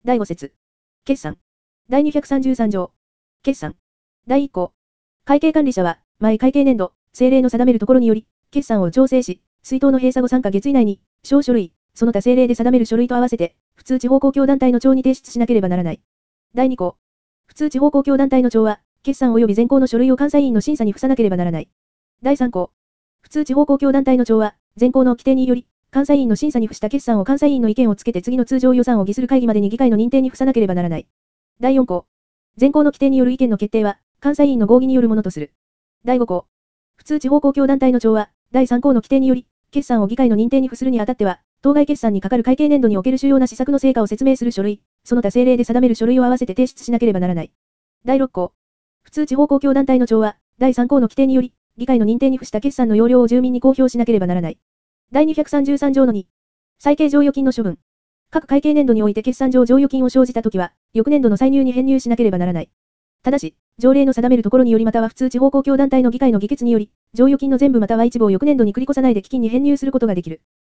第5節。決算。第233条。決算。第1項。会計管理者は、毎会計年度、政令の定めるところにより、決算を調整し、出納の閉鎖後3ヶ月以内に、証書類、その他政令で定める書類と合わせて、普通地方公共団体の帳に提出しなければならない。第2項。普通地方公共団体の帳は、決算及び前項の書類を監査委員の審査に付さなければならない。第3項。普通地方公共団体の帳は、前項の規定により、監査委員の審査に付した決算を監査委員の意見をつけて次の通常予算を議する会議までに議会の認定に付さなければならない。第4項。前項の規定による意見の決定は、監査委員の合議によるものとする。第5項。普通地方公共団体の帳は、第3項の規定により、決算を議会の認定に付するにあたっては、当該決算に係る会計年度における主要な施策の成果を説明する書類、その他政令で定める書類を合わせて提出しなければならない。第6項。普通地方公共団体の帳は、第3項の規定により、議会の認定に付した決算の要領を住民に公表しなければならない。第233条の2。債計剰余金の処分。各会計年度において決算上剰余金を生じたときは、翌年度の歳入に編入しなければならない。ただし、条例の定めるところによりまたは普通地方公共団体の議会の議決により、剰余金の全部または一部を翌年度に繰り越さないで基金に編入することができる。